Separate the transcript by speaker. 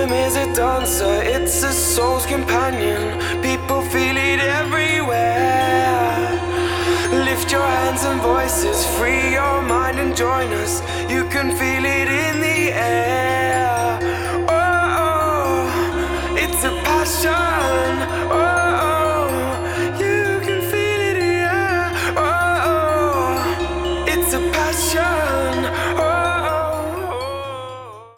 Speaker 1: is a dancer, it's a soul's companion. People feel it everywhere. Lift your hands and voices, free your mind and join us. You can feel it